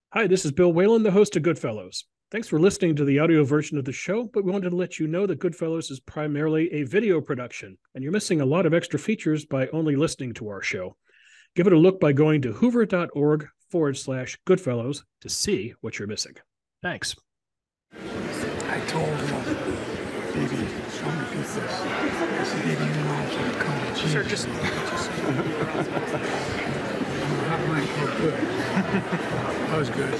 Hi, this is Bill Whalen, the host of Goodfellows. Thanks for listening to the audio version of the show, but we wanted to let you know that Goodfellows is primarily a video production, and you're missing a lot of extra features by only listening to our show. Give it a look by going to hoover.org/Goodfellows to see what you're missing. Thanks. I told him, baby, show me this. I said, baby, you know I'm gonna come to Jesus. Sir, just That might go good. That was good.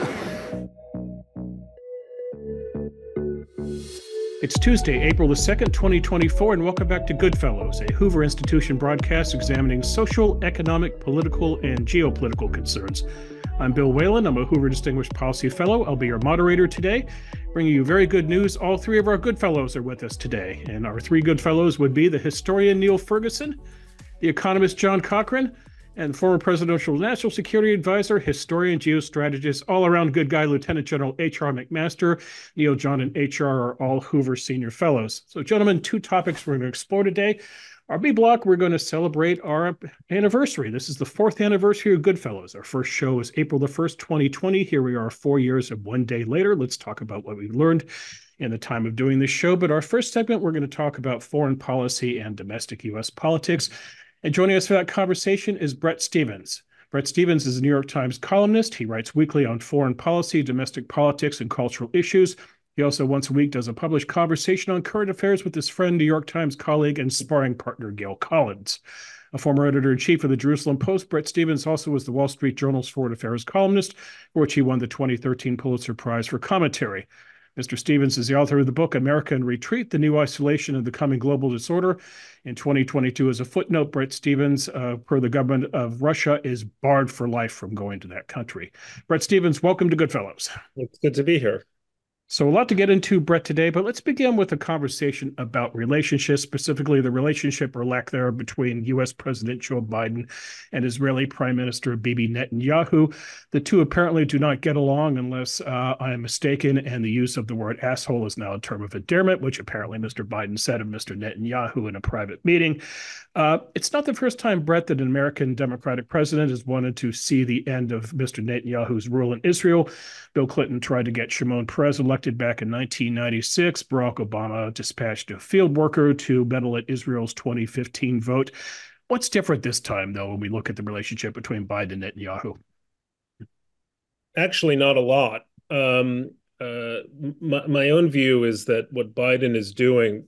It's Tuesday, April the 2nd, 2024, and welcome back to Goodfellows, a Hoover Institution broadcast examining social, economic, political, and geopolitical concerns. I'm Bill Whalen. I'm a Hoover Distinguished Policy Fellow. I'll be your moderator today, bringing you very good news. All three of our Goodfellows are with us today, and our three Goodfellows would be the historian Neil Ferguson, the economist John Cochrane, and former presidential national security advisor, historian, geostrategist, all-around good guy, Lieutenant General H.R. McMaster. Neil, John, and H.R. are all Hoover Senior Fellows. So, gentlemen, two topics we're going to explore today. Our B block, we're going to celebrate our anniversary. This is the fourth anniversary of Goodfellows. Our first show is April the 1st, 2020. Here we are 4 years and 1 day later. Let's talk about what we've learned in the time of doing this show. But our first segment, we're going to talk about foreign policy and domestic U.S. politics. And joining us for that conversation is Bret Stephens. Bret Stephens is a New York Times columnist. He writes weekly on foreign policy, domestic politics, and cultural issues. He also once a week does a published conversation on current affairs with his friend, New York Times colleague and sparring partner, Gail Collins. A former editor-in-chief of the Jerusalem Post, Bret Stephens also was the Wall Street Journal's foreign affairs columnist, for which he won the 2013 Pulitzer Prize for commentary. Mr. Stephens is the author of the book America in Retreat, The New Isolation and the Coming Global Disorder. In 2022, as a footnote, Bret Stephens, per the government of Russia, is barred for life from going to that country. Bret Stephens, welcome to Goodfellows. It's good to be here. So a lot to get into, Bret, today, but let's begin with a conversation about relationships, specifically the relationship or lack thereof between U.S. President Joe Biden and Israeli Prime Minister Bibi Netanyahu. The two apparently do not get along unless I am mistaken, and the use of the word asshole is now a term of endearment, which apparently Mr. Biden said of Mr. Netanyahu in a private meeting. It's not the first time, Bret, that an American Democratic president has wanted to see the end of Mr. Netanyahu's rule in Israel. Bill Clinton tried to get Shimon Peres elected back in 1996. Barack Obama dispatched a field worker to meddle at Israel's 2015 vote. What's different this time, though, when we look at the relationship between Biden and Netanyahu? Actually, not a lot. My own view is that what Biden is doing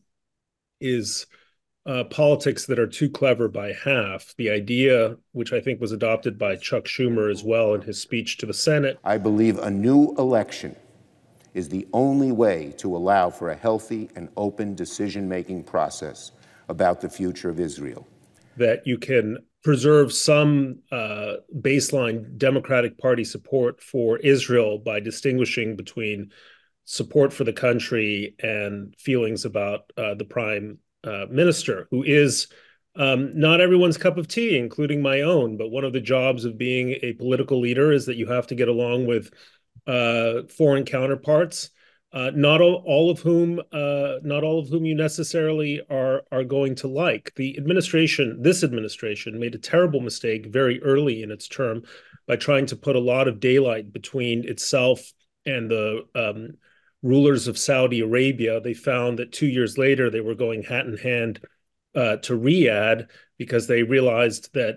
is politics that are too clever by half. The idea, which I think was adopted by Chuck Schumer as well in his speech to the Senate. I believe a new election is the only way to allow for a healthy and open decision-making process about the future of Israel. That you can preserve some baseline Democratic Party support for Israel by distinguishing between support for the country and feelings about the prime minister, who is not everyone's cup of tea, including my own. But one of the jobs of being a political leader is that you have to get along with foreign counterparts, not all of whom you necessarily are going to like. This administration made a terrible mistake very early in its term by trying to put a lot of daylight between itself and the rulers of Saudi Arabia. They found that 2 years later they were going hat in hand to Riyadh because they realized that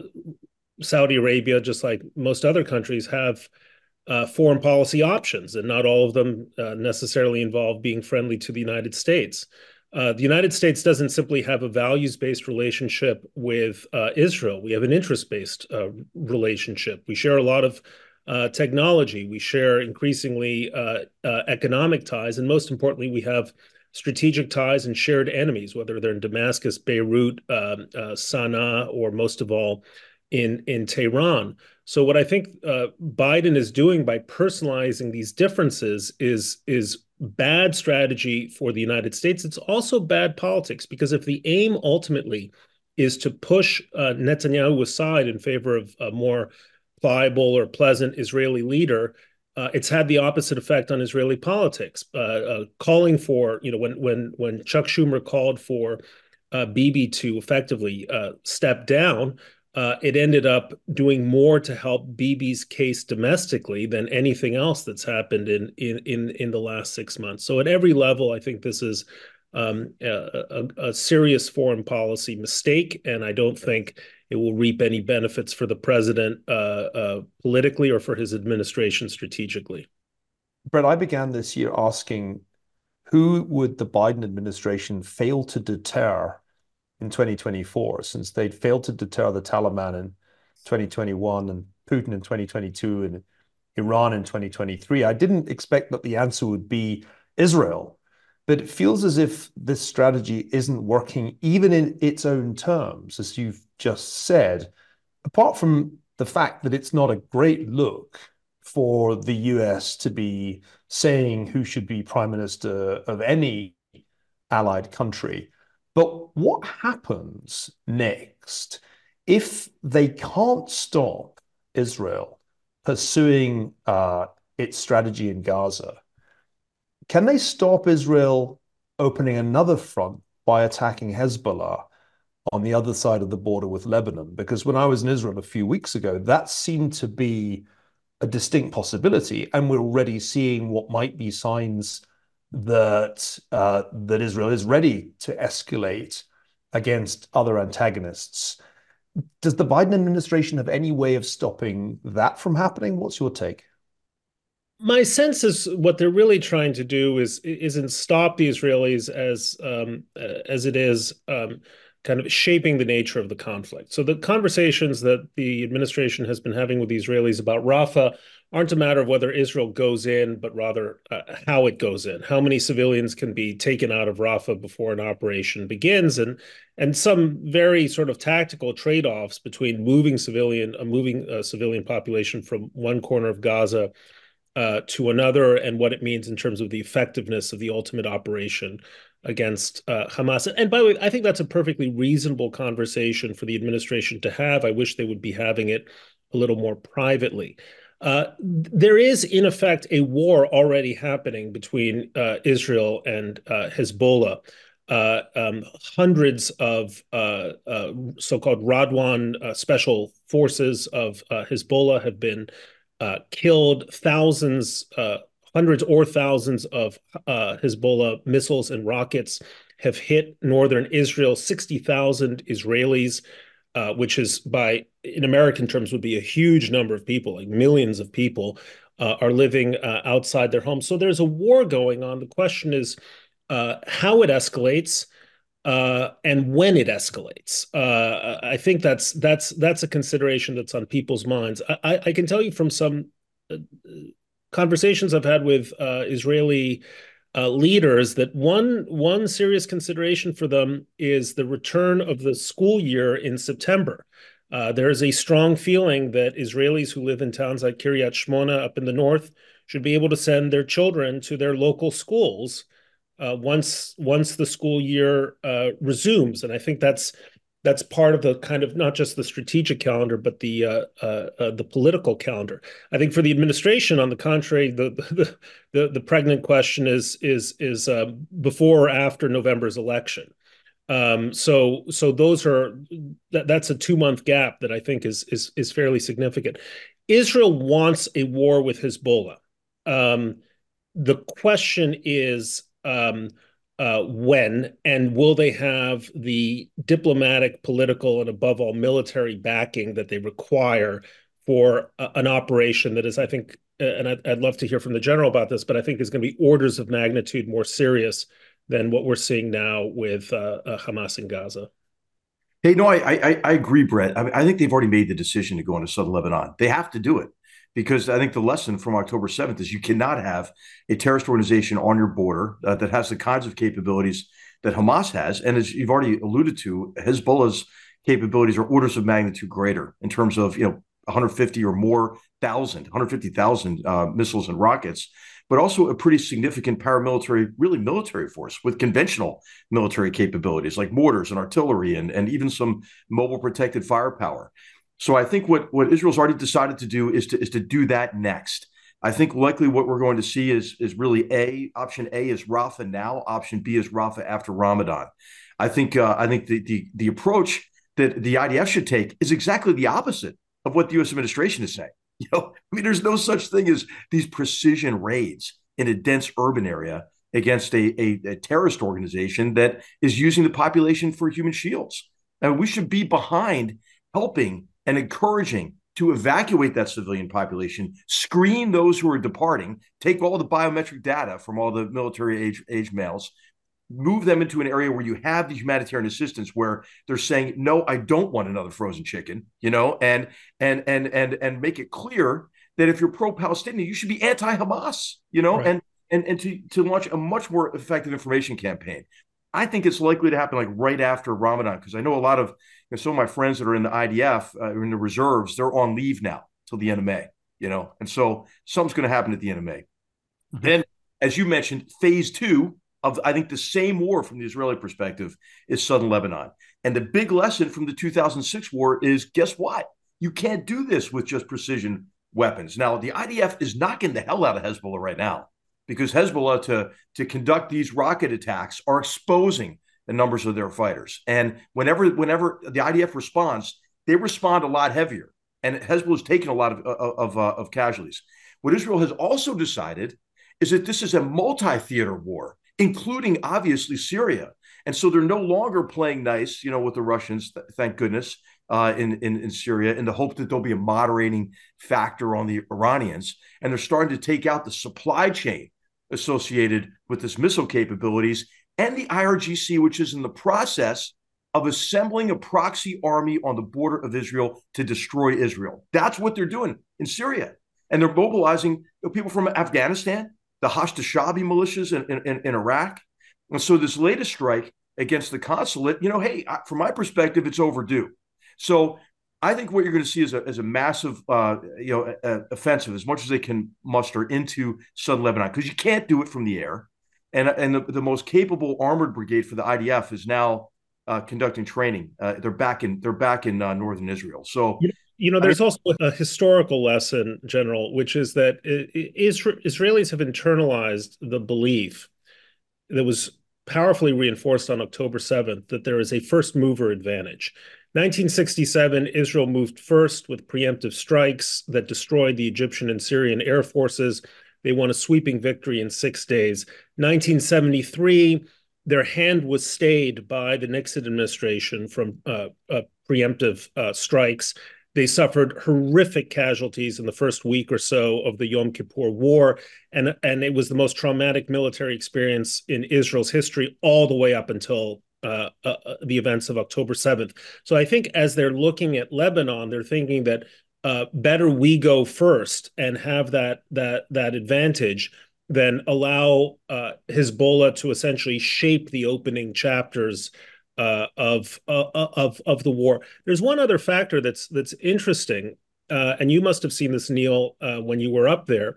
Saudi Arabia, just like most other countries, have foreign policy options, and not all of them necessarily involve being friendly to the United States. The United States doesn't simply have a values-based relationship with Israel. We have an interest-based relationship. We share a lot of technology. We share increasingly economic ties, and most importantly, we have strategic ties and shared enemies, whether they're in Damascus, Beirut, Sana'a, or most of all in Tehran. So what I think Biden is doing by personalizing these differences is bad strategy for the United States. It's also bad politics, because if the aim ultimately is to push Netanyahu aside in favor of a more pliable or pleasant Israeli leader, it's had the opposite effect on Israeli politics. Calling for, when Chuck Schumer called for Bibi to effectively step down, it ended up doing more to help Bibi's case domestically than anything else that's happened in the last 6 months. So at every level, I think this is a serious foreign policy mistake, and I don't think it will reap any benefits for the president politically or for his administration strategically. Brett, I began this year asking who would the Biden administration fail to deter in 2024, since they'd failed to deter the Taliban in 2021 and Putin in 2022 and Iran in 2023. I didn't expect that the answer would be Israel, but it feels as if this strategy isn't working even in its own terms, as you've just said, apart from the fact that it's not a great look for the US to be saying who should be prime minister of any allied country. But what happens next if they can't stop Israel pursuing its strategy in Gaza? Can they stop Israel opening another front by attacking Hezbollah on the other side of the border with Lebanon? Because when I was in Israel a few weeks ago, that seemed to be a distinct possibility, and we're already seeing what might be signs that that Israel is ready to escalate against other antagonists. Does the Biden administration have any way of stopping that from happening? What's your take? My sense is what they're really trying to do isn't stop the Israelis as it is kind of shaping the nature of the conflict. So the conversations that the administration has been having with the Israelis about Rafah aren't a matter of whether Israel goes in, but rather how it goes in, how many civilians can be taken out of Rafah before an operation begins, and some very sort of tactical trade-offs between moving a civilian population from one corner of Gaza to another, and what it means in terms of the effectiveness of the ultimate operation against Hamas. And by the way, I think that's a perfectly reasonable conversation for the administration to have. I wish they would be having it a little more privately. There is, in effect, a war already happening between Israel and Hezbollah. Hundreds of so-called Radwan special forces of Hezbollah have been killed. Hundreds or thousands of Hezbollah missiles and rockets have hit northern Israel. 60,000 Israelis, which is in American terms would be a huge number of people, like millions of people, are living outside their homes. So there's a war going on. The question is how it escalates and when it escalates. I think that's a consideration that's on people's minds. I can tell you from some conversations I've had with Israeli leaders that one serious consideration for them is the return of the school year in September. There is a strong feeling that Israelis who live in towns like Kiryat Shmona up in the north should be able to send their children to their local schools once the school year resumes. And I think that's part of the kind of not just the strategic calendar, but the political calendar. I think for the administration, on the contrary, the pregnant question is before or after November's election. So that's a 2-month gap that I think is fairly significant. Israel wants a war with Hezbollah. The question is when, and will they have the diplomatic, political, and above all military backing that they require for an operation that is, I think, and I'd love to hear from the general about this, but I think is going to be orders of magnitude more serious than what we're seeing now with Hamas in Gaza. Hey, no, I agree, Brett. I think they've already made the decision to go into southern Lebanon. They have to do it because I think the lesson from October 7th is you cannot have a terrorist organization on your border that has the kinds of capabilities that Hamas has. And as you've already alluded to, Hezbollah's capabilities are orders of magnitude greater in terms of 150 or more 150,000 missiles and rockets, but also a pretty significant paramilitary, really military force with conventional military capabilities like mortars and artillery and even some mobile protected firepower. So I think what Israel's already decided to do is to do that next. I think likely what we're going to see is really option A is Rafah now, option B is Rafah after Ramadan. I think the approach that the IDF should take is exactly the opposite of what the U.S. administration is saying. I mean, there's no such thing as these precision raids in a dense urban area against a terrorist organization that is using the population for human shields. And we should be behind helping and encouraging to evacuate that civilian population, screen those who are departing, take all the biometric data from all the military age males, move them into an area where you have the humanitarian assistance where they're saying, no, I don't want another frozen chicken, and make it clear that if you're pro-Palestinian, you should be anti-Hamas, right. and to launch a much more effective information campaign. I think it's likely to happen like right after Ramadan, because I know a lot of some of my friends that are in the IDF, in the reserves, they're on leave now till the end of May, and so something's going to happen at the end of May. Mm-hmm. Then, as you mentioned, phase 2 of, I think, the same war from the Israeli perspective is southern Lebanon. And the big lesson from the 2006 war is, guess what? You can't do this with just precision weapons. Now, the IDF is knocking the hell out of Hezbollah right now, because Hezbollah, to conduct these rocket attacks, are exposing the numbers of their fighters. And whenever the IDF responds, they respond a lot heavier. And Hezbollah is taking a lot of casualties. What Israel has also decided is that this is a multi-theater war, including, obviously, Syria. And so they're no longer playing nice, with the Russians, thank goodness, in Syria, in the hope that there'll be a moderating factor on the Iranians. And they're starting to take out the supply chain associated with this missile capabilities, and the IRGC, which is in the process of assembling a proxy army on the border of Israel to destroy Israel. That's what they're doing in Syria. And they're mobilizing people from Afghanistan, the Hashd-e-Shaabi militias in Iraq. And so this latest strike against the consulate, hey, from my perspective, it's overdue. So I think what you're going to see is a massive, offensive, as much as they can muster into southern Lebanon, because you can't do it from the air. And the most capable armored brigade for the IDF is now conducting training. They're back in northern Israel. So there's also a historical lesson, General, which is that Israelis have internalized the belief that was powerfully reinforced on October 7th that there is a first mover advantage. 1967, Israel moved first with preemptive strikes that destroyed the Egyptian and Syrian air forces. They won a sweeping victory in 6 days. 1973, their hand was stayed by the Nixon administration from preemptive strikes. They suffered horrific casualties in the first week or so of the Yom Kippur War, and it was the most traumatic military experience in Israel's history all the way up until the events of October 7th. So I think as they're looking at Lebanon, they're thinking that better we go first and have that advantage than allow Hezbollah to essentially shape the opening chapters of the war. There's one other factor that's interesting, and you must have seen this, Neil, when you were up there.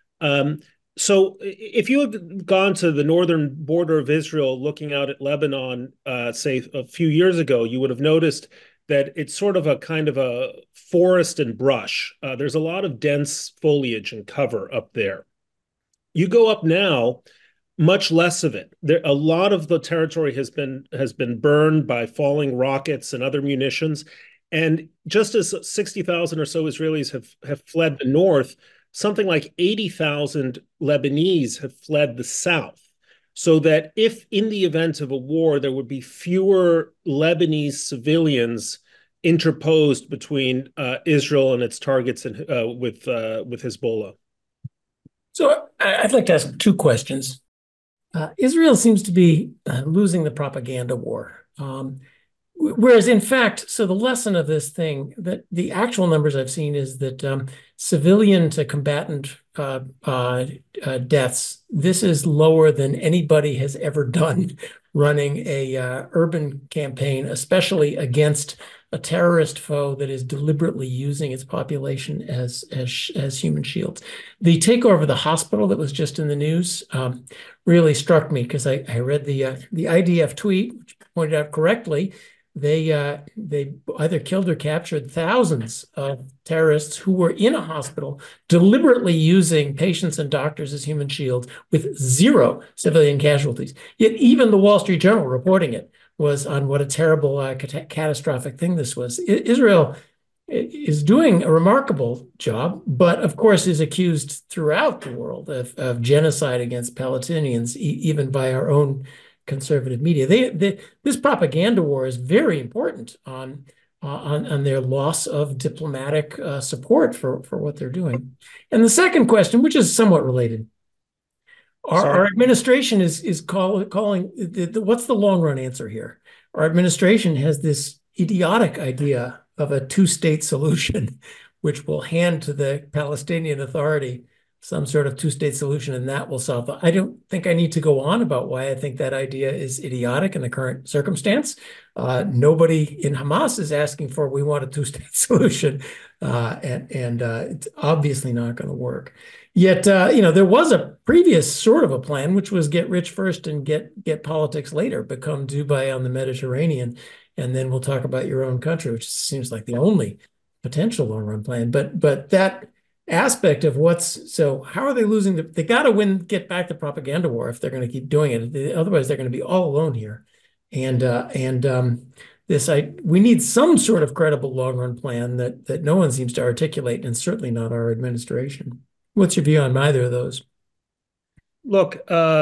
So if you had gone to the northern border of Israel, looking out at Lebanon, say a few years ago, you would have noticed that it's sort of a kind of a forest and brush. There's a lot of dense foliage and cover up there. You go up now, much less of it. A lot of the territory has been burned by falling rockets and other munitions. And just as 60,000 or so Israelis have fled the north, something like 80,000 Lebanese have fled the south. So that if in the event of a war, there would be fewer Lebanese civilians interposed between Israel and its targets and with Hezbollah. So I'd like to ask 2 questions. Israel seems to be losing the propaganda war. Whereas, in fact, so the lesson of this thing, that the actual numbers I've seen is that civilian to combatant deaths, this is lower than anybody has ever done running a urban campaign, especially against a terrorist foe that is deliberately using its population as human shields. The takeover of the hospital that was just in the news really struck me, because I read the IDF tweet, which pointed out correctly, they either killed or captured thousands of terrorists who were in a hospital, deliberately using patients and doctors as human shields with 0 civilian casualties. Yet even the Wall Street Journal reporting it was on what a terrible, catastrophic thing this was. Israel is doing a remarkable job, but of course is accused throughout the world of genocide against Palestinians, even by our own conservative media. This propaganda war is very important on their loss of diplomatic support for what they're doing. And the second question, which is somewhat related, our administration is calling what's the long run answer here? Our administration has this idiotic idea of a two-state solution, which will hand to the Palestinian Authority some sort of two-state solution, and that will solve it. I don't think I need to go on about why I think that idea is idiotic in the current circumstance. Nobody in Hamas is asking for, we want a two-state solution, and it's obviously not going to work. Yet, there was a previous sort of a plan, which was get rich first and get politics later, become Dubai on the Mediterranean, and then we'll talk about your own country, which seems like the only potential long-run plan. But that aspect of so how are they losing? They got to get back the propaganda war if they're going to keep doing it. Otherwise, they're going to be all alone here. And we need some sort of credible long-run plan that no one seems to articulate, and certainly not our administration. What's your view on either of those? Look,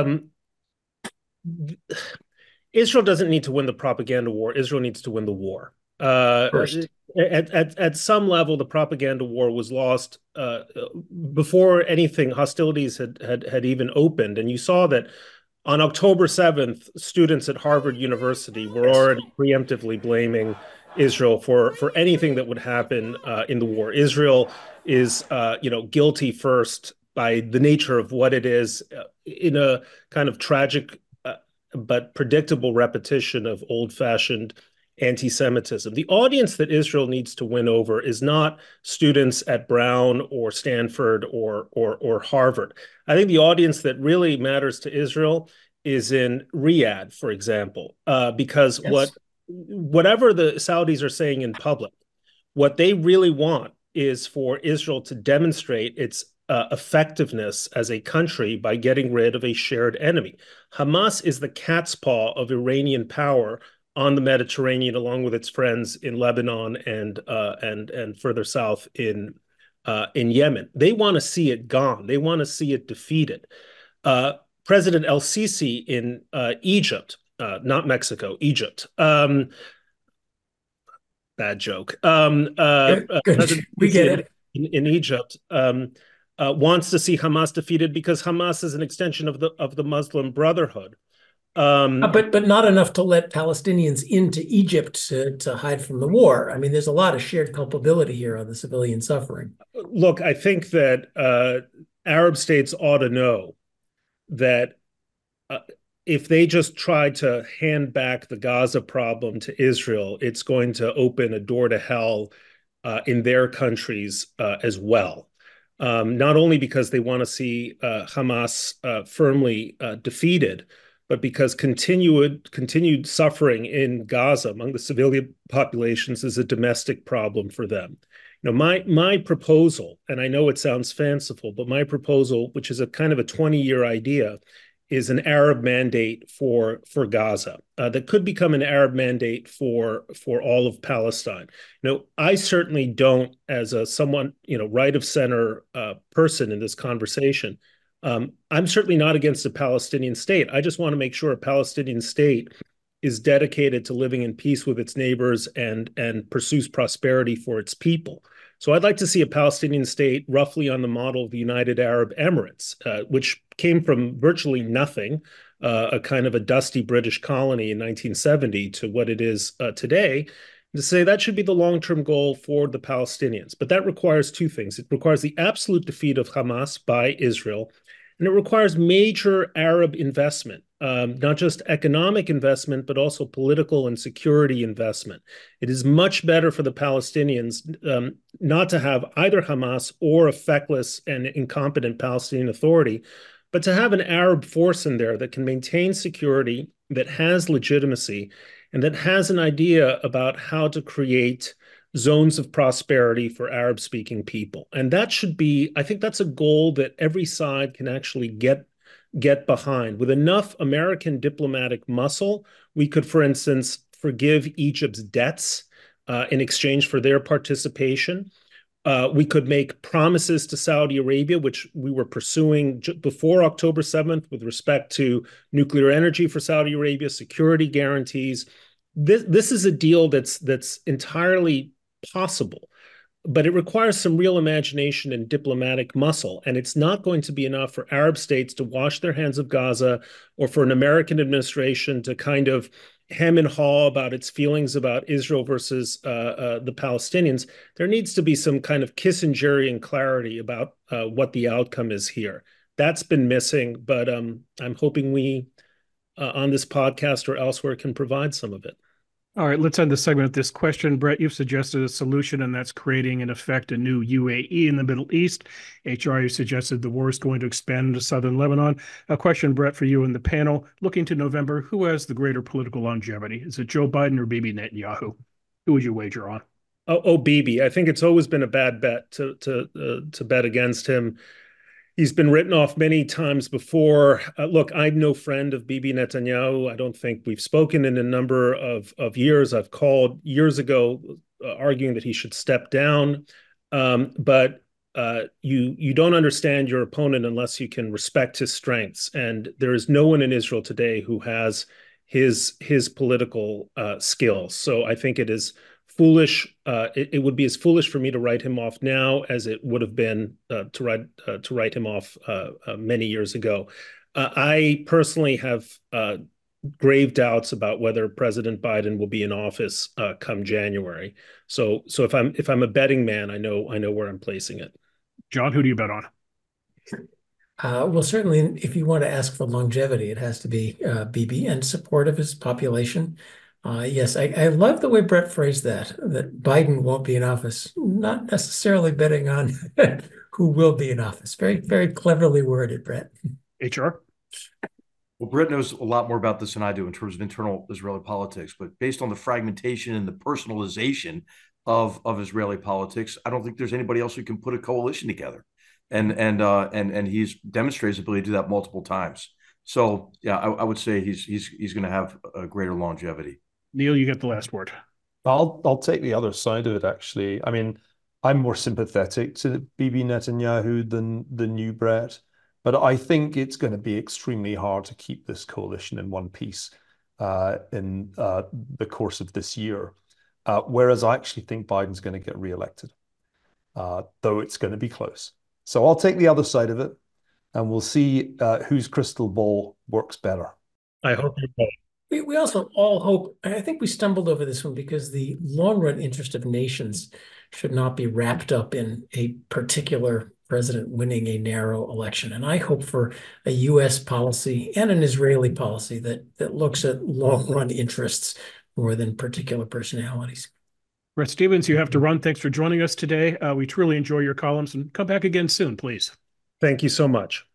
Israel doesn't need to win the propaganda war. Israel needs to win the war. First. At some level, the propaganda war was lost before anything. Hostilities had even opened, and you saw that on October 7th, students at Harvard University were already preemptively blaming Israel for anything that would happen in the war. Israel is guilty first by the nature of what it is, in a kind of tragic but predictable repetition of old-fashioned anti-Semitism. The audience that Israel needs to win over is not students at Brown or Stanford or Harvard. I think the audience that really matters to Israel is in Riyadh, for example, because whatever the Saudis are saying in public, what they really want is for Israel to demonstrate its effectiveness as a country by getting rid of a shared enemy. Hamas is the cat's paw of Iranian power on the Mediterranean, along with its friends in Lebanon and further south in Yemen. They want to see it gone. They want to see it defeated. President El-Sisi in Egypt, not Mexico, Egypt. Bad joke. Good. We get it. In Egypt, wants to see Hamas defeated because Hamas is an extension of the Muslim Brotherhood. But not enough to let Palestinians into Egypt to hide from the war. I mean, there's a lot of shared culpability here on the civilian suffering. Look, I think that Arab states ought to know that if they just try to hand back the Gaza problem to Israel, it's going to open a door to hell in their countries as well. Not only because they want to see Hamas firmly defeated, but because continued suffering in Gaza among the civilian populations is a domestic problem for them. My proposal, and I know it sounds fanciful, but my proposal, which is a kind of a 20-year idea, is an Arab mandate for Gaza that could become an Arab mandate for all of Palestine. I certainly don't, as a somewhat right of center person in this conversation, I'm certainly not against a Palestinian state. I just want to make sure a Palestinian state is dedicated to living in peace with its neighbors and pursues prosperity for its people. So I'd like to see a Palestinian state roughly on the model of the United Arab Emirates, which came from virtually nothing, a kind of a dusty British colony in 1970 to what it is today, to say that should be the long-term goal for the Palestinians. But that requires two things. It requires the absolute defeat of Hamas by Israel, and it requires major Arab investment, not just economic investment, but also political and security investment. It is much better for the Palestinians not to have either Hamas or a feckless and incompetent Palestinian Authority, but to have an Arab force in there that can maintain security, that has legitimacy, and that has an idea about how to create zones of prosperity for Arab-speaking people. And that should be, I think that's a goal that every side can actually get get behind. With enough American diplomatic muscle, we could, for instance, forgive Egypt's debts in exchange for their participation. We could make promises to Saudi Arabia, which we were pursuing before October 7th with respect to nuclear energy for Saudi Arabia, security guarantees. This is a deal that's entirely possible, but it requires some real imagination and diplomatic muscle. And it's not going to be enough for Arab states to wash their hands of Gaza or for an American administration to kind of hem and haw about its feelings about Israel versus the Palestinians. There needs to be some kind of Kissingerian clarity about what the outcome is here. That's been missing, but I'm hoping we, on this podcast or elsewhere, can provide some of it. All right, let's end the segment with this question. Brett, you've suggested a solution, and that's creating, in effect, a new UAE in the Middle East. HR, you suggested the war is going to expand into southern Lebanon. A question, Brett, for you and the panel. Looking to November, who has the greater political longevity? Is it Joe Biden or Bibi Netanyahu? Who would you wager on? Bibi. I think it's always been a bad bet to bet against him. He's been written off many times before. Look, I'm no friend of Bibi Netanyahu. I don't think we've spoken in a number of years. I've called years ago arguing that he should step down. But you don't understand your opponent unless you can respect his strengths. And there is no one in Israel today who has his political skills. So I think it is foolish. It would be as foolish for me to write him off now as it would have been to write him off many years ago. I personally have grave doubts about whether President Biden will be in office come January. So if I'm a betting man, I know where I'm placing it. John, who do you bet on? Well, certainly, if you want to ask for longevity, it has to be Bibi and support of his population. Yes, I love the way Brett phrased that Biden won't be in office, not necessarily betting on who will be in office. Very, very cleverly worded, Brett. HR? Well, Brett knows a lot more about this than I do in terms of internal Israeli politics, but based on the fragmentation and the personalization of Israeli politics, I don't think there's anybody else who can put a coalition together. And he's demonstrated his ability to do that multiple times. So yeah, I would say he's going to have a greater longevity. Neil, you get the last word. I'll take the other side of it, actually. I mean, I'm more sympathetic to Bibi Netanyahu than you, Brett, but I think it's going to be extremely hard to keep this coalition in one piece in the course of this year. Whereas I actually think Biden's going to get reelected, though it's going to be close. So I'll take the other side of it, and we'll see whose crystal ball works better. I hope you're right. We also all hope, I think we stumbled over this one because the long-run interest of nations should not be wrapped up in a particular president winning a narrow election. And I hope for a U.S. policy and an Israeli policy that looks at long-run interests more than particular personalities. Brett Stevens, you have to run. Thanks for joining us today. We truly enjoy your columns, and come back again soon, please. Thank you so much.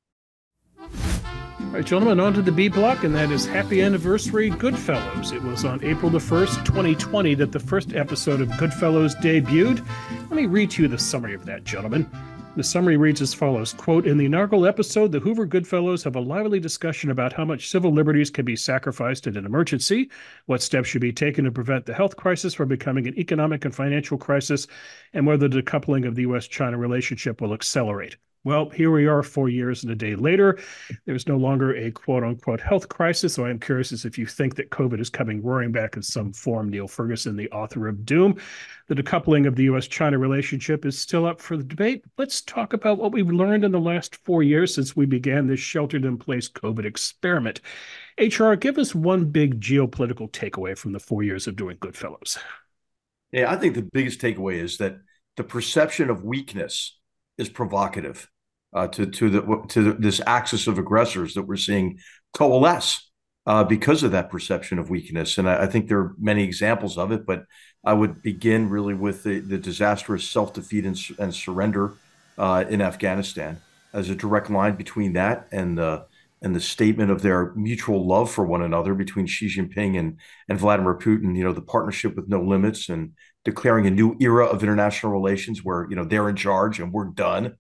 All right, gentlemen, on to the B block, and that is Happy Anniversary Goodfellows. It was on April the 1st, 2020, that the first episode of Goodfellows debuted. Let me read to you the summary of that, gentlemen. The summary reads as follows, quote, in the inaugural episode, the Hoover Goodfellows have a lively discussion about how much civil liberties can be sacrificed in an emergency, what steps should be taken to prevent the health crisis from becoming an economic and financial crisis, and whether the decoupling of the U.S.-China relationship will accelerate. Well, here we are 4 years and a day later. There's no longer a quote-unquote health crisis, so I'm curious as if you think that COVID is coming roaring back in some form. Neil Ferguson, the author of Doom. The decoupling of the U.S.-China relationship is still up for the debate. Let's talk about what we've learned in the last 4 years since we began this sheltered-in-place COVID experiment. HR, give us one big geopolitical takeaway from the 4 years of doing Goodfellows. Yeah, I think the biggest takeaway is that the perception of weakness is provocative to this axis of aggressors that we're seeing coalesce because of that perception of weakness. And I think there are many examples of it, but I would begin really with the disastrous self-defeat and surrender in Afghanistan as a direct line between that and the statement of their mutual love for one another between Xi Jinping and Vladimir Putin, you know, the partnership with no limits and declaring a new era of international relations where, you know, they're in charge and we're done.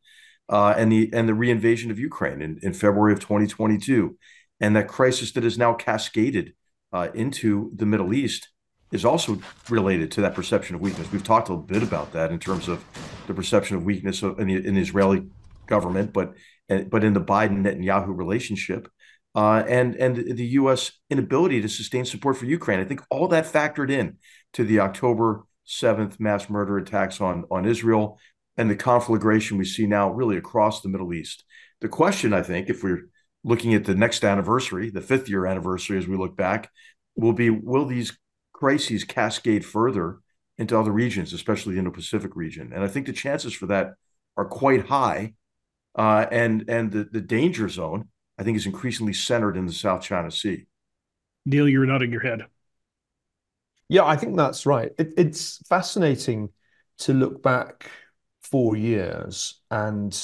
and the reinvasion of Ukraine in February of 2022, and that crisis that is now cascaded into the Middle East is also related to that perception of weakness. We've talked a bit about that in terms of the perception of weakness in the Israeli government, but in the Biden-Netanyahu relationship, and the U.S. inability to sustain support for Ukraine. I think all that factored in to the October 7th mass murder attacks on Israel and the conflagration we see now really across the Middle East. The question, I think, if we're looking at the next anniversary, the 5th year anniversary as we look back, will be, will these crises cascade further into other regions, especially the Indo-Pacific region? And I think the chances for that are quite high. And the danger zone, I think, is increasingly centered in the South China Sea. Neil, you're nodding your head. Yeah, I think that's right. It's fascinating to look back 4 years, and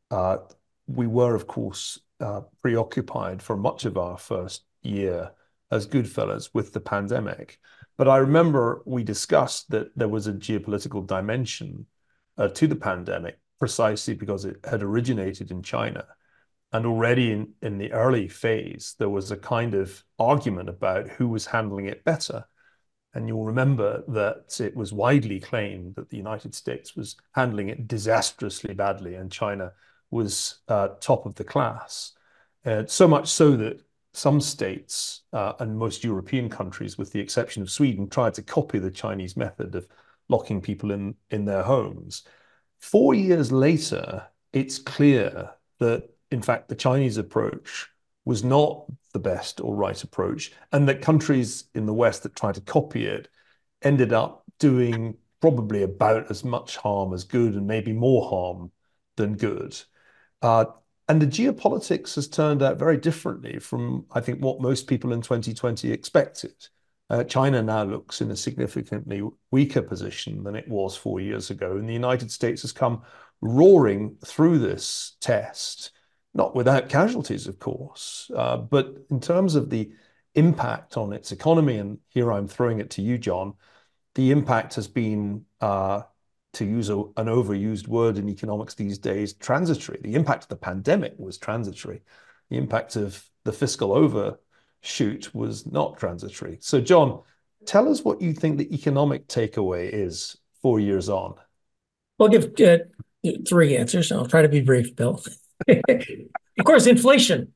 we were, of course, preoccupied for much of our first year as Goodfellas with the pandemic. But I remember we discussed that there was a geopolitical dimension to the pandemic, precisely because it had originated in China. And already in the early phase, there was a kind of argument about who was handling it better. And you'll remember that it was widely claimed that the United States was handling it disastrously badly, and China was top of the class. So much so that some states and most European countries, with the exception of Sweden, tried to copy the Chinese method of locking people in their homes. 4 years later, it's clear that, in fact, the Chinese approach was not the best or right approach, and that countries in the West that tried to copy it ended up doing probably about as much harm as good, and maybe more harm than good. And the geopolitics has turned out very differently from, I think, what most people in 2020 expected. China now looks in a significantly weaker position than it was 4 years ago, and the United States has come roaring through this test, not without casualties, of course, but in terms of the impact on its economy, and here I'm throwing it to you, John, the impact has been, to use an overused word in economics these days, transitory. The impact of the pandemic was transitory. The impact of the fiscal overshoot was not transitory. So, John, tell us what you think the economic takeaway is 4 years on. I'll give 3 answers. I'll try to be brief, Bill. Of course, inflation.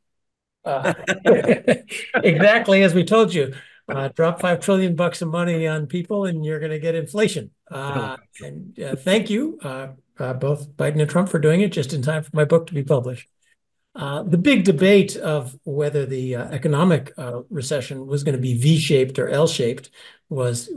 Exactly as we told you. Drop $5 trillion of money on people, and you're going to get inflation. And thank you, both Biden and Trump, for doing it just in time for my book to be published. The big debate of whether the economic recession was going to be V-shaped or L-shaped was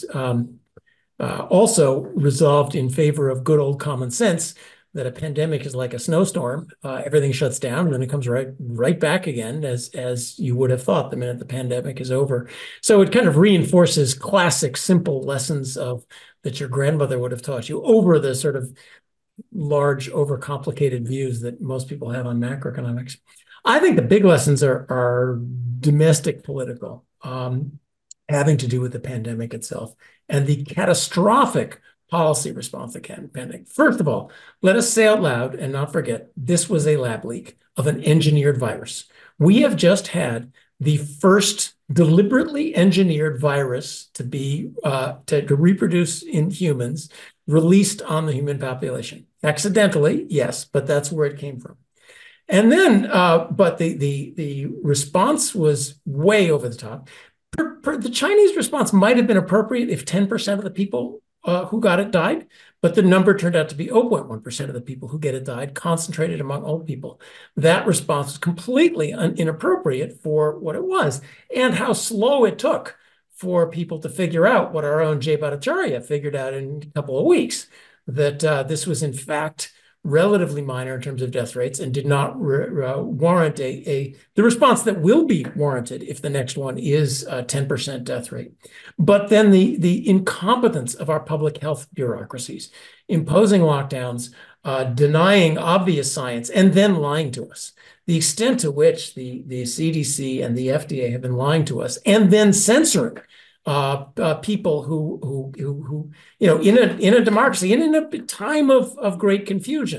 also resolved in favor of good old common sense, that a pandemic is like a snowstorm. Everything shuts down, and then it comes right back again, as you would have thought the minute the pandemic is over. So it kind of reinforces classic, simple lessons that your grandmother would have taught you over the sort of large, overcomplicated views that most people have on macroeconomics. I think the big lessons are domestic political, having to do with the pandemic itself and the catastrophic policy response to the pandemic. First of all, let us say out loud and not forget, this was a lab leak of an engineered virus. We have just had the first deliberately engineered virus to be to reproduce in humans, released on the human population. Accidentally, yes, but that's where it came from. And then, but the response was way over the top. The Chinese response might have been appropriate if 10% of the people who got it died, but the number turned out to be 0.1% of the people who get it died, concentrated among old people. That response was completely inappropriate for what it was, and how slow it took for people to figure out what our own Jay Bhattacharya figured out in a couple of weeks, that this was in fact relatively minor in terms of death rates and did not warrant the response that will be warranted if the next one is a 10% death rate. But then the incompetence of our public health bureaucracies, imposing lockdowns, denying obvious science, and then lying to us. The extent to which the CDC and the FDA have been lying to us, and then censoring people who in a democracy and in a time of great confusion,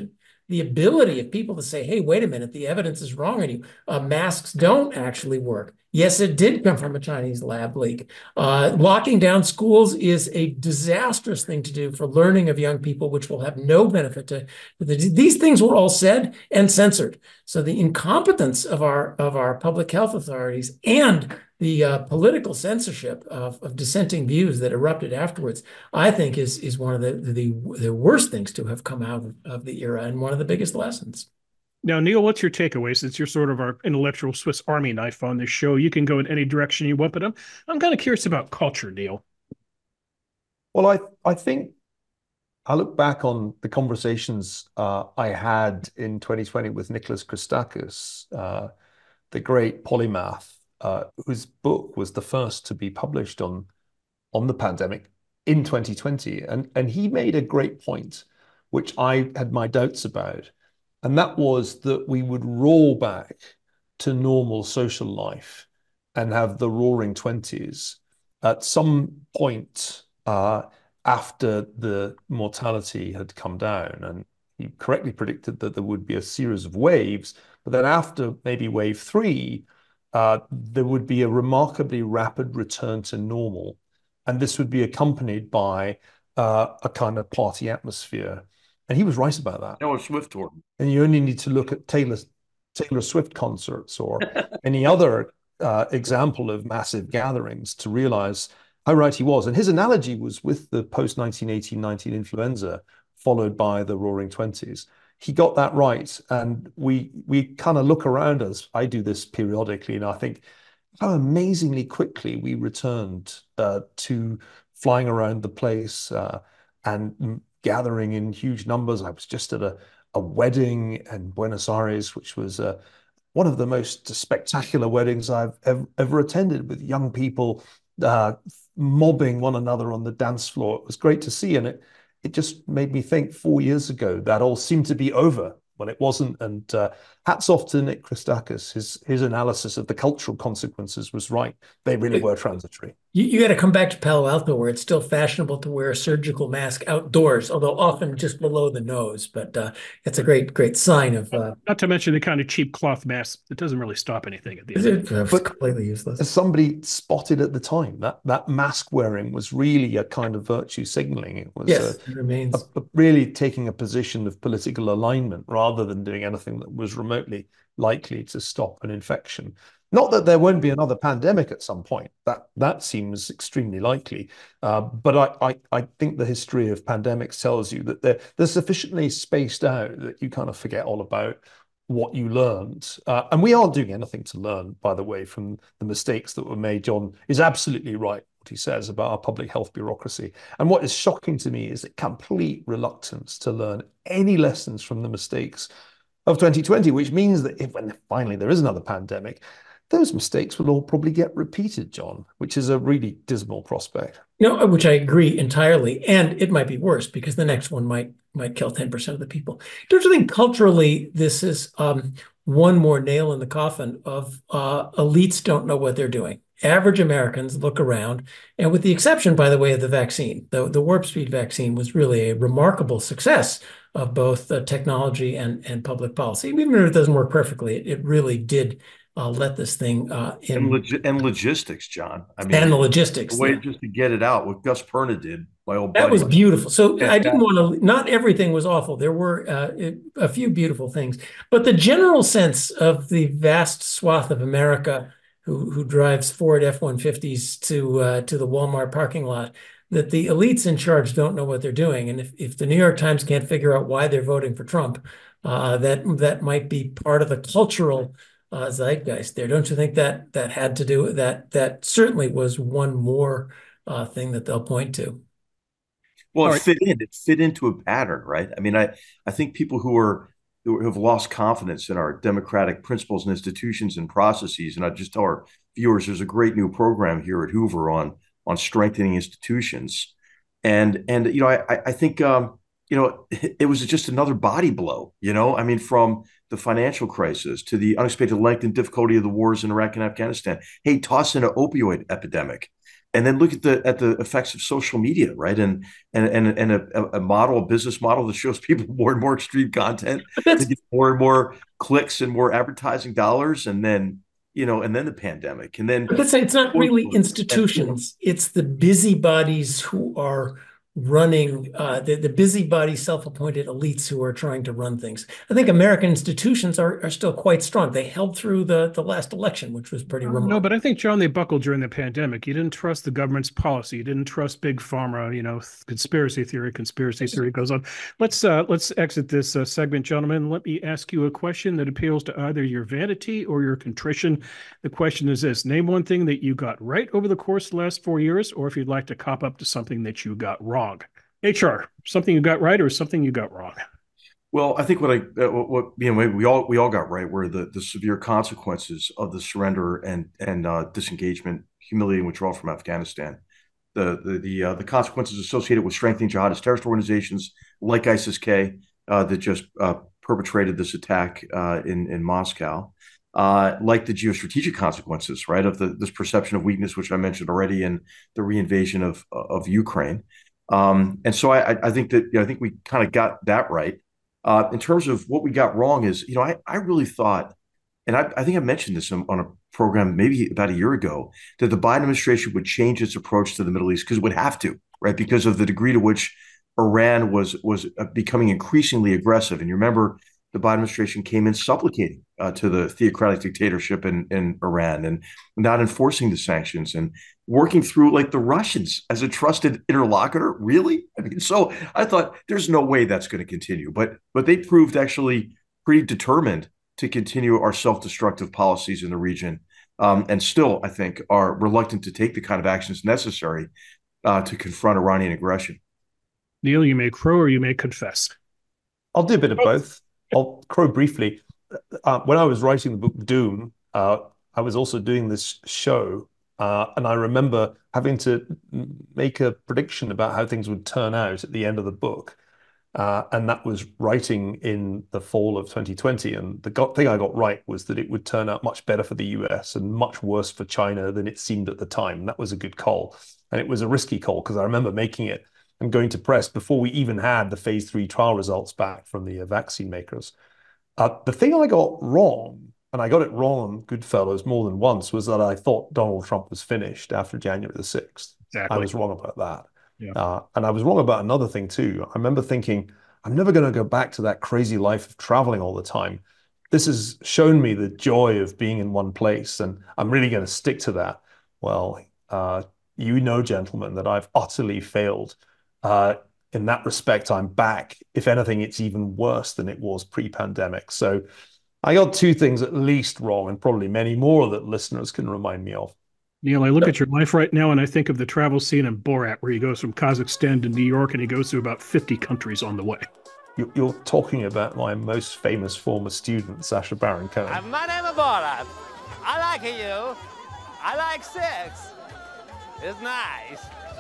the ability of people to say, hey, wait a minute, the evidence is wrong on you. Masks don't actually work. Yes, it did come from a Chinese lab leak. Locking down schools is a disastrous thing to do for learning of young people, which will have no benefit to these things were all said and censored. So the incompetence of our public health authorities and the political censorship of dissenting views that erupted afterwards, I think is one of the worst things to have come out of the era and one of the biggest lessons. Now, Neil, what's your takeaway? Since you're sort of our intellectual Swiss Army knife on this show, you can go in any direction you want, but I'm kind of curious about culture, Neil. Well, I think I look back on the conversations I had in 2020 with Nicholas Christakis, the great polymath, whose book was the first to be published on the pandemic in 2020. And he made a great point, which I had my doubts about. And that was that we would roll back to normal social life and have the roaring 20s at some point after the mortality had come down. And he correctly predicted that there would be a series of waves, but then after maybe wave 3, there would be a remarkably rapid return to normal. And this would be accompanied by a kind of party atmosphere. And he was right about that. Taylor Swift tour. And you only need to look at Taylor Swift concerts or any other example of massive gatherings to realize how right he was. And his analogy was with the post-1918-19 influenza, followed by the Roaring Twenties. He got that right. And we kind of look around us. I do this periodically, and I think how amazingly quickly we returned to flying around the place and gathering in huge numbers. I was just at a wedding in Buenos Aires, which was one of the most spectacular weddings I've ever attended, with young people mobbing one another on the dance floor. It was great to see, and it just made me think 4 years ago that all seemed to be over when it wasn't. And hats off to Nick Christakis. His analysis of the cultural consequences was right. They really were transitory. You got to come back to Palo Alto, where it's still fashionable to wear a surgical mask outdoors, although often just below the nose. But it's a great sign of. Not to mention the kind of cheap cloth mask that doesn't really stop anything at the end. It's completely useless. As somebody spotted at the time, that mask wearing was really a kind of virtue signaling. It was yes, it remains really taking a position of political alignment rather than doing anything that was remotely likely to stop an infection. Not that there won't be another pandemic at some point. That seems extremely likely. But I think the history of pandemics tells you that they're sufficiently spaced out that you kind of forget all about what you learned. And we aren't doing anything to learn, by the way, from the mistakes that were made. John is absolutely right what he says about our public health bureaucracy. And what is shocking to me is the complete reluctance to learn any lessons from the mistakes of 2020, which means that when finally there is another pandemic, those mistakes will all probably get repeated, John, which is a really dismal prospect. Which I agree entirely. And it might be worse because the next one might kill 10% of the people. Don't you think culturally this is one more nail in the coffin of elites don't know what they're doing? Average Americans look around, and with the exception, by the way, of the vaccine, the Warp Speed vaccine was really a remarkable success of both technology and public policy. Even if it doesn't work perfectly, it really did let this thing and logistics, John. I mean, and the logistics. The way just to get it out, what Gus Perna did, my old that buddy. was beautiful. So I didn't want to. Not everything was awful. There were a few beautiful things, but the general sense of the vast swath of America who drives Ford F-150s to the Walmart parking lot, that the elites in charge don't know what they're doing, and if the New York Times can't figure out why they're voting for Trump, that might be part of the cultural zeitgeist there. Don't you think that had to do that certainly was one more thing that they'll point to? Well, it fit into a pattern, right? I mean, I think people who have lost confidence in our democratic principles and institutions and processes, and I just tell our viewers there's a great new program here at Hoover on strengthening institutions, and I think it was just another body blow. I mean, from the financial crisis to the unexpected length and difficulty of the wars in Iraq and Afghanistan. Hey, toss in an opioid epidemic. And then look at the effects of social media, right? And a business model that shows people more and more extreme content, But to get more and more clicks and more advertising dollars, and then the pandemic, and then let's say it's not really institutions. It's the busybodies who are running, the busybody self-appointed elites who are trying to run things. I think American institutions are still quite strong. They held through the last election, which was pretty remarkable. No, but I think, John, they buckled during the pandemic. You didn't trust the government's policy. You didn't trust big pharma. Conspiracy theory goes on. Let's exit this segment, gentlemen. Let me ask you a question that appeals to either your vanity or your contrition. The question is this: name one thing that you got right over the course of the last 4 years, or if you'd like to cop up to something that you got wrong. HR, something you got right or something you got wrong? Well, I think we all got right were the severe consequences of the surrender and disengagement, humiliating withdrawal from Afghanistan. The consequences associated with strengthening jihadist terrorist organizations like ISIS-K that just perpetrated this attack in Moscow, like the geostrategic consequences, right, of this perception of weakness, which I mentioned already, and the reinvasion of Ukraine. And so I think that I think we kind of got that right. In terms of what we got wrong is, I really thought, and I think I mentioned this on a program maybe about a year ago, that the Biden administration would change its approach to the Middle East because it would have to, right? Because of the degree to which Iran was becoming increasingly aggressive. And you remember the Biden administration came in supplicating to the theocratic dictatorship in Iran and not enforcing the sanctions and working through like the Russians as a trusted interlocutor. Really? I mean, so I thought there's no way that's going to continue. But they proved actually pretty determined to continue our self-destructive policies in the region, and still, I think, are reluctant to take the kind of actions necessary to confront Iranian aggression. Neil, you may crow or you may confess. I'll do a bit of both. I'll crow briefly. When I was writing the book Doom, I was also doing this show, and I remember having to make a prediction about how things would turn out at the end of the book. And that was writing in the fall of 2020. And the thing I got right was that it would turn out much better for the US and much worse for China than it seemed at the time. And that was a good call. And it was a risky call because I remember making it and going to press before we even had the phase 3 trial results back from the vaccine makers. The thing I got wrong, and I got it wrong on Goodfellows more than once, was that I thought Donald Trump was finished after January the 6th. Exactly. I was wrong about that. Yeah. And I was wrong about another thing too. I remember thinking, I'm never going to go back to that crazy life of traveling all the time. This has shown me the joy of being in one place, and I'm really going to stick to that. Well, gentlemen, that I've utterly failed. In that respect, I'm back. If anything, it's even worse than it was pre-pandemic. So I got two things at least wrong, and probably many more that listeners can remind me of. Neil, I look at your life right now and I think of the travel scene in Borat where he goes from Kazakhstan to New York and he goes through about 50 countries on the way. You're talking about my most famous former student, Sacha Baron Cohen. My name is Borat. I like you. I like sex. It's nice.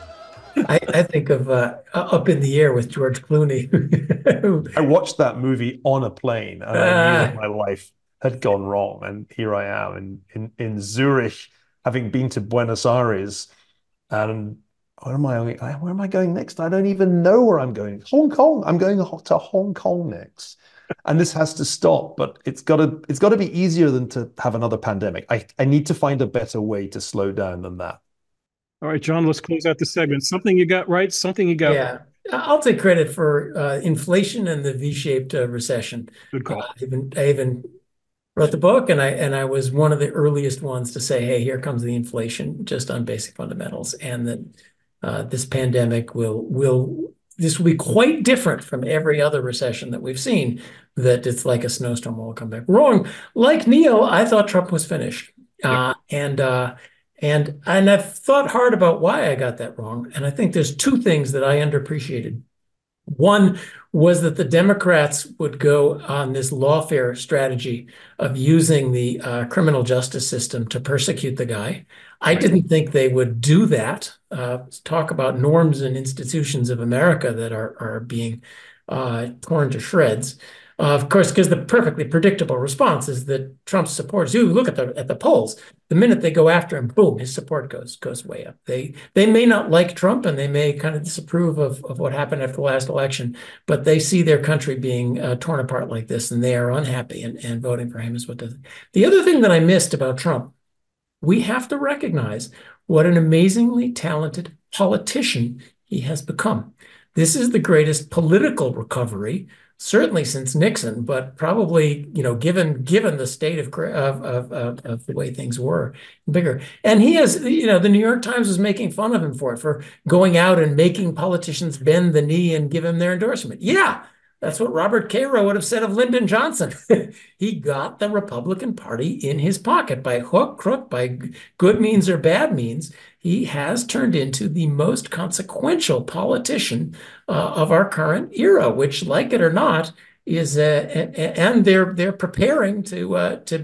I think of Up in the Air with George Clooney. I watched that movie on a plane and I knew that my life had gone wrong. And here I am in Zurich, having been to Buenos Aires, and where am I going next? I don't even know where I'm going. Hong Kong. I'm going to Hong Kong next, and this has to stop. But it's got to be easier than to have another pandemic. I need to find a better way to slow down than that. All right, John, let's close out the segment. Something you got right, something you got. Yeah, I'll take credit for inflation and the V-shaped recession. Good call. I even wrote the book, and I was one of the earliest ones to say, hey, here comes the inflation just on basic fundamentals, and that this pandemic will be quite different from every other recession that we've seen, that it's like a snowstorm will come back. Wrong. Like Neil, I thought Trump was finished. And I've thought hard about why I got that wrong. And I think there's two things that I underappreciated. One was that the Democrats would go on this lawfare strategy of using the criminal justice system to persecute the guy. I didn't think they would do that. Talk about norms and institutions of America that are being torn to shreds. Of course, because the perfectly predictable response is that Trump's supporters, you look at the polls, the minute they go after him, boom, his support goes way up. They may not like Trump and they may kind of disapprove of what happened after the last election, but they see their country being torn apart like this, and they are unhappy, and voting for him is what does it. The other thing that I missed about Trump, we have to recognize what an amazingly talented politician he has become. This is the greatest political recovery, certainly since Nixon, but probably, given the state of the way things were, bigger. And he has, the New York Times was making fun of him for going out and making politicians bend the knee and give him their endorsement. Yeah, that's what Robert Caro would have said of Lyndon Johnson. He got the Republican Party in his pocket by hook, crook, by good means or bad means. He has turned into the most consequential politician of our current era, which, like it or not, is and they're preparing to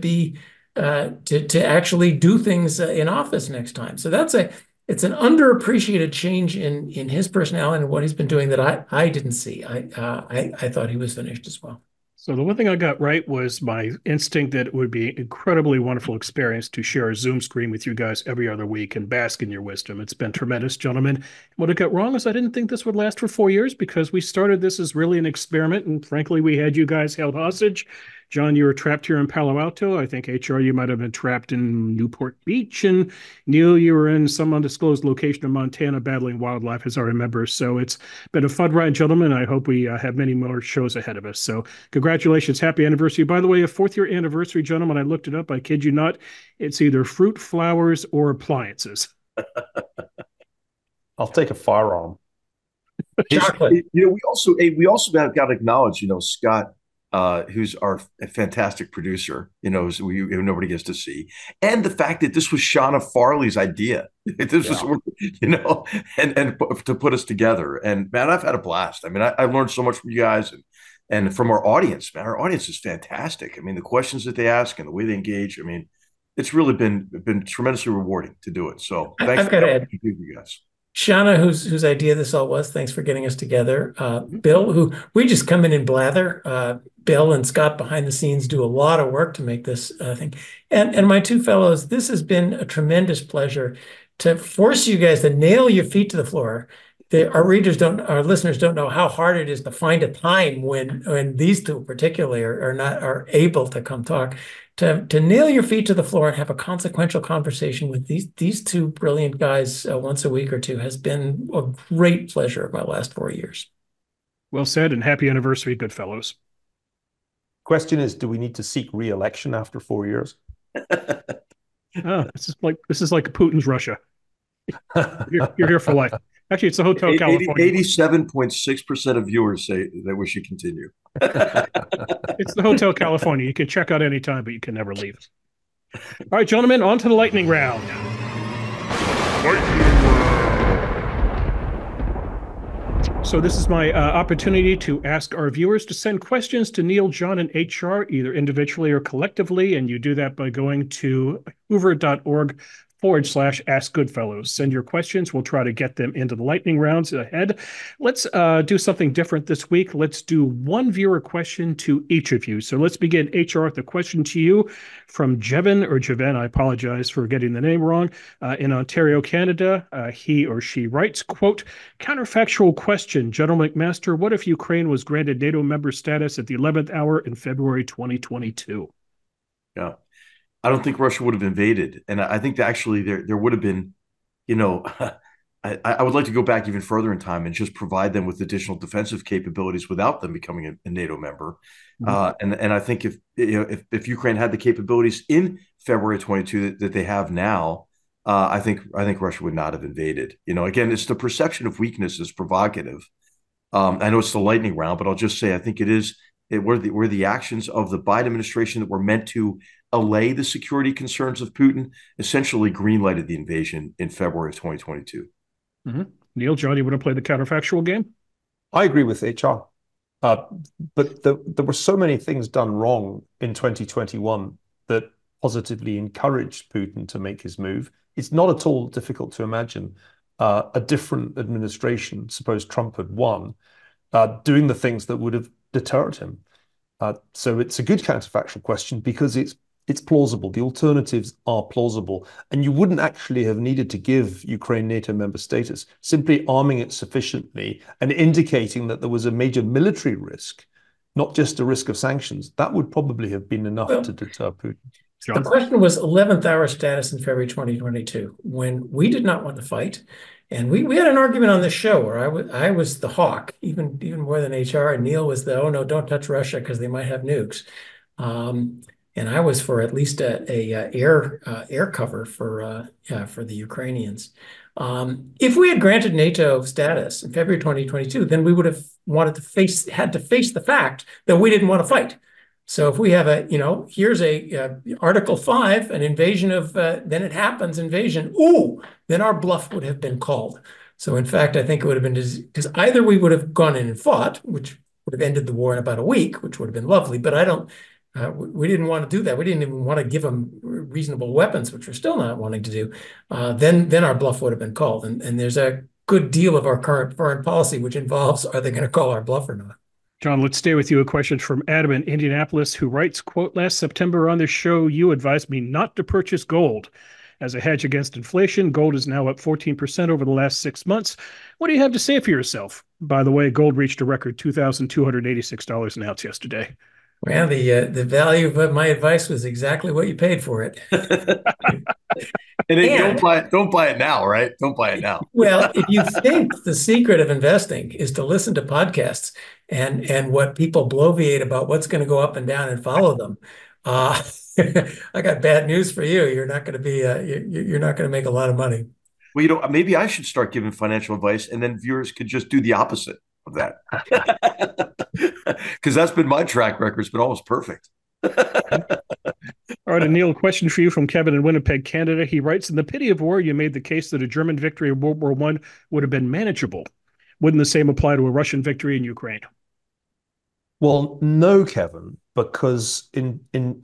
actually do things in office next time. So it's an underappreciated change in his personality and what he's been doing that I didn't see. I thought he was finished as well. So the one thing I got right was my instinct that it would be an incredibly wonderful experience to share a Zoom screen with you guys every other week and bask in your wisdom. It's been tremendous, gentlemen. What I got wrong is I didn't think this would last for 4 years because we started this as really an experiment, and frankly, we had you guys held hostage. John, you were trapped here in Palo Alto. I think HR, you might have been trapped in Newport Beach. And Neil, you were in some undisclosed location in Montana battling wildlife, as I remember. So it's been a fun ride, gentlemen. I hope we have many more shows ahead of us. So congratulations. Happy anniversary. By the way, a 4th-year anniversary, gentlemen. I looked it up. I kid you not. It's either fruit, flowers, or appliances. I'll take a firearm. Chocolate. We also got to acknowledge, Scott, who's our fantastic producer, who nobody gets to see, and the fact that this was Shauna Farley's idea. This was, and to put us together. And man, I've had a blast. I mean, I learned so much from you guys and from our audience. Man, our audience is fantastic. I mean, the questions that they ask and the way they engage. I mean, it's really been tremendously rewarding to do it. So thanks for you guys. Shauna, whose idea this all was, thanks for getting us together. Bill, who we just come in and blather. Bill and Scott behind the scenes do a lot of work to make this thing. And my two fellows, this has been a tremendous pleasure to force you guys to nail your feet to the floor. Our listeners don't know how hard it is to find a time when these two particularly are able to come talk. To nail your feet to the floor and have a consequential conversation with these two brilliant guys once a week or two has been a great pleasure of my last 4 years. Well said, and happy anniversary, Goodfellows. Question is, do we need to seek re-election after 4 years? This is like Putin's Russia. You're here for life. Actually, it's the Hotel California. 87.6% of viewers say they wish you continue. It's the Hotel California. You can check out anytime, but you can never leave. All right, gentlemen, on to the lightning round. So this is my opportunity to ask our viewers to send questions to Neil, John, and HR, either individually or collectively, and you do that by going to hoover.org/Ask Goodfellows. Send your questions. We'll try to get them into the lightning rounds ahead. Let's do something different this week. Let's do one viewer question to each of you. So let's begin, HR, with the question to you from Jeven, I apologize for getting the name wrong, in Ontario, Canada. He or she writes, quote, counterfactual question, General McMaster, what if Ukraine was granted NATO member status at the 11th hour in February 2022? Yeah. I don't think Russia would have invaded. And I think that actually there would have been, I would like to go back even further in time and just provide them with additional defensive capabilities without them becoming a NATO member. Mm-hmm. And I think if Ukraine had the capabilities in February 22 that they have now, I think Russia would not have invaded. Again, it's the perception of weakness is provocative. I know it's the lightning round, but I'll just say I think were the actions of the Biden administration that were meant to allay the security concerns of Putin, essentially greenlighted the invasion in February of 2022. Mm-hmm. Neil, John, you want to play the counterfactual game? I agree with HR. But there were so many things done wrong in 2021 that positively encouraged Putin to make his move. It's not at all difficult to imagine a different administration, suppose Trump had won, doing the things that would have deterred him. So it's a good counterfactual question because it's plausible. The alternatives are plausible. And you wouldn't actually have needed to give Ukraine NATO member status. Simply arming it sufficiently and indicating that there was a major military risk, not just a risk of sanctions, that would probably have been enough to deter Putin. The question was 11th hour status in February 2022, when we did not want to fight. And we had an argument on this show where I was the hawk, even more than HR, and Neil was the, oh no, don't touch Russia because they might have nukes. And I was for at least a air cover for the Ukrainians. If we had granted NATO status in February 2022, then we would have had to face the fact that we didn't want to fight. So if we have here's Article 5, an invasion of, then it happens, invasion, then our bluff would have been called. So in fact, I think it would have been, because either we would have gone in and fought, which would have ended the war in about a week, which would have been lovely, but we didn't want to do that. We didn't even want to give them reasonable weapons, which we're still not wanting to do. Then our bluff would have been called. And there's a good deal of our current foreign policy, which involves, are they going to call our bluff or not? John, let's stay with you. A question from Adam in Indianapolis, who writes, quote, last September on this show, you advised me not to purchase gold as a hedge against inflation. Gold is now up 14% over the last 6 months. What do you have to say for yourself? By the way, gold reached a record $2,286 an ounce yesterday. Well, the value of my advice was exactly what you paid for it. And don't buy it now, right? Don't buy it now. Well, if you think the secret of investing is to listen to podcasts and what people bloviate about what's going to go up and down and follow them, I got bad news for you. You're not going to be you're not going to make a lot of money. Well, maybe I should start giving financial advice, and then viewers could just do the opposite of that. Because that's been my track record. It's been almost perfect. All right, Neil, a question for you from Kevin in Winnipeg, Canada. He writes, in the pity of war, you made the case that a German victory in World War I would have been manageable. Wouldn't the same apply to a Russian victory in Ukraine? Well, no, Kevin, because in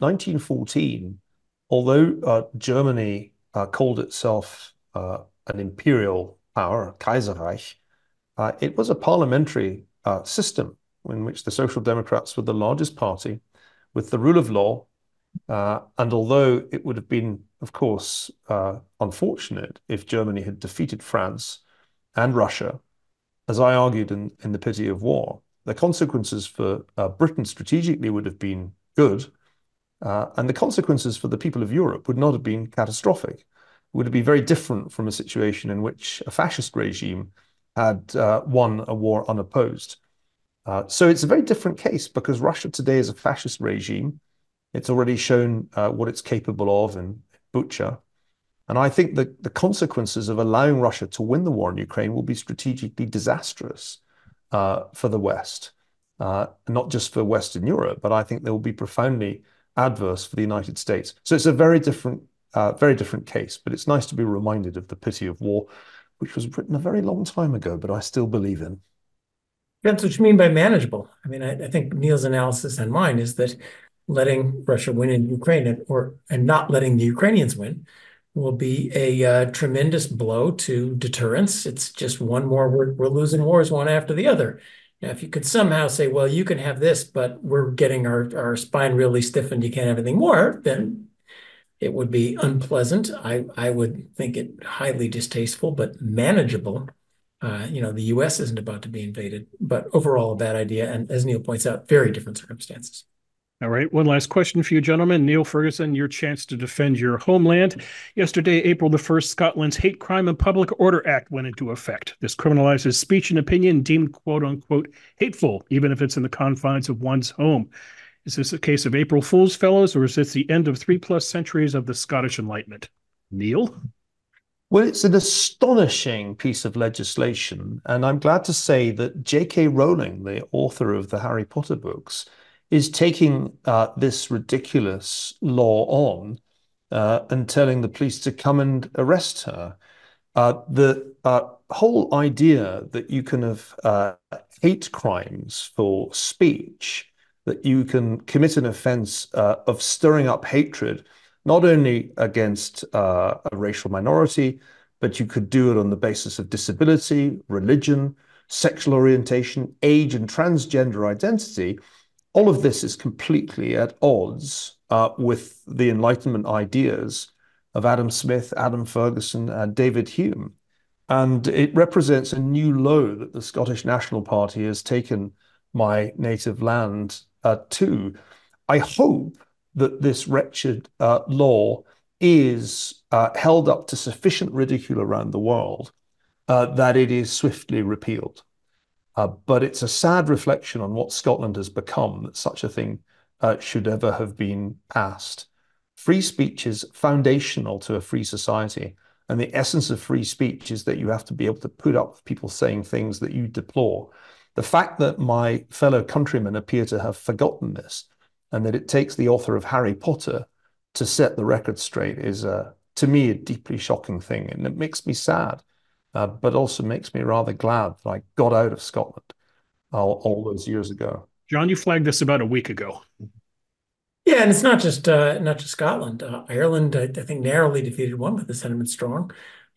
1914, although Germany called itself an imperial power, Kaiserreich, it was a parliamentary system in which the Social Democrats were the largest party with the rule of law. And although it would have been, of course, unfortunate if Germany had defeated France and Russia, as I argued in The Pity of War, the consequences for Britain strategically would have been good, and the consequences for the people of Europe would not have been catastrophic. It would have been very different from a situation in which a fascist regime had won a war unopposed. So it's a very different case because Russia today is a fascist regime. It's already shown what it's capable of in Bucha. And I think that the consequences of allowing Russia to win the war in Ukraine will be strategically disastrous for the West, not just for Western Europe, but I think they will be profoundly adverse for the United States. So it's a very different case, but it's nice to be reminded of The Pity of War, which was written a very long time ago, but I still believe in. Depends what you mean by manageable. I mean, I think Neil's analysis and mine is that letting Russia win in Ukraine and not letting the Ukrainians win will be a tremendous blow to deterrence. It's just one more, we're losing wars one after the other. Now, if you could somehow say, well, you can have this, but we're getting our spine really stiffened, you can't have anything more, then it would be unpleasant. I would think it highly distasteful, but manageable. The U.S. isn't about to be invaded, but overall a bad idea. And as Neil points out, very different circumstances. All right, one last question for you, gentlemen. Neil Ferguson, your chance to defend your homeland. Yesterday, April the 1st, Scotland's Hate Crime and Public Order Act went into effect. This criminalizes speech and opinion deemed quote-unquote hateful, even if it's in the confines of one's home. Is this a case of April Fool's, fellows, or is this the end of 3+ centuries of the Scottish Enlightenment? Neil? Well, it's an astonishing piece of legislation, and I'm glad to say that J.K. Rowling, the author of the Harry Potter books, is taking this ridiculous law on and telling the police to come and arrest her. The whole idea that you can have hate crimes for speech, that you can commit an offense of stirring up hatred, not only against a racial minority, but you could do it on the basis of disability, religion, sexual orientation, age, and transgender identity, All of this is completely at odds with the Enlightenment ideas of Adam Smith, Adam Ferguson, and David Hume. And it represents a new low that the Scottish National Party has taken my native land to. I hope that this wretched law is held up to sufficient ridicule around the world that it is swiftly repealed. But it's a sad reflection on what Scotland has become that such a thing should ever have been passed. Free speech is foundational to a free society. And the essence of free speech is that you have to be able to put up with people saying things that you deplore. The fact that my fellow countrymen appear to have forgotten this, and that it takes the author of Harry Potter to set the record straight, is, to me, a deeply shocking thing. And it makes me sad, but also makes me rather glad that I got out of Scotland all those years ago. John, you flagged this about a week ago. Yeah, and it's not just Scotland. Ireland, I think, narrowly defeated one, but the sentiment strong.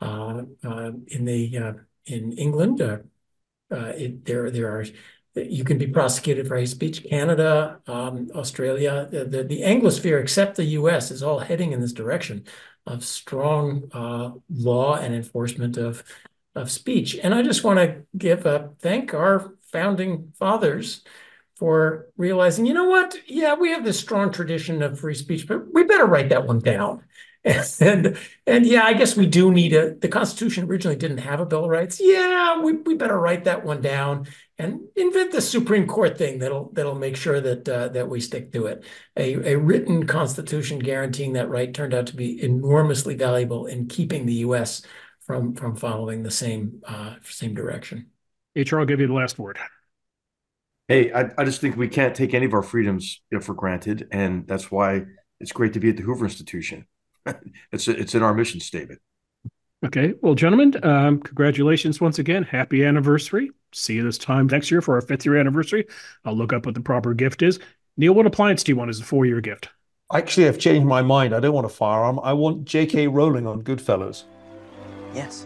In England, there are, you can be prosecuted for hate speech. Canada, Australia, the Anglosphere, except the U.S., is all heading in this direction of strong law and enforcement of speech. And I just want to thank our founding fathers for realizing, you know what? Yeah, we have this strong tradition of free speech, but we better write that one down. And yeah, I guess we do need the Constitution originally didn't have a Bill of Rights. Yeah, we better write that one down and invent the Supreme Court thing that'll make sure that we stick to it. A written Constitution guaranteeing that right turned out to be enormously valuable in keeping the U.S. from following the same direction. HR, I'll give you the last word. Hey, I just think we can't take any of our freedoms for granted, and that's why it's great to be at the Hoover Institution. It's in our mission statement. Okay. Well, gentlemen, congratulations once again. Happy anniversary. See you this time next year for our 5th year anniversary. I'll look up what the proper gift is. Neil, what appliance do you want as a 4-year gift? Actually, I've changed my mind. I don't want a firearm. I want J.K. Rowling on Goodfellas. Yes.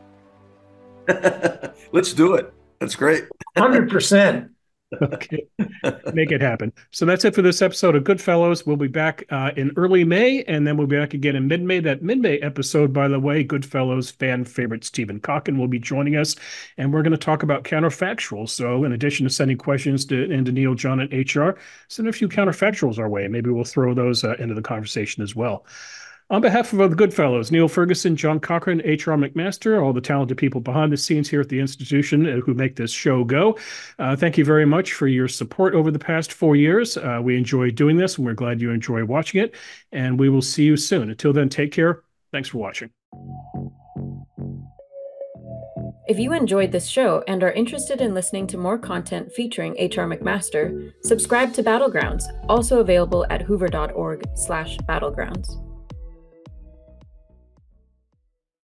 Let's do it. That's great. 100%. Okay, make it happen. So that's it for this episode of Goodfellows. We'll be back in early May, and then we'll be back again in mid-May. That mid-May episode, by the way, Goodfellows fan favorite Stephen Cocken will be joining us, and we're going to talk about counterfactuals. So in addition to sending questions to Neil, John, and HR, send a few counterfactuals our way. Maybe we'll throw those into the conversation as well. On behalf of the Goodfellows, Neil Ferguson, John Cochran, H.R. McMaster, all the talented people behind the scenes here at the institution who make this show go, thank you very much for your support over the past 4 years. We enjoy doing this, and we're glad you enjoy watching it, and we will see you soon. Until then, take care. Thanks for watching. If you enjoyed this show and are interested in listening to more content featuring H.R. McMaster, subscribe to Battlegrounds, also available at hoover.org/battlegrounds.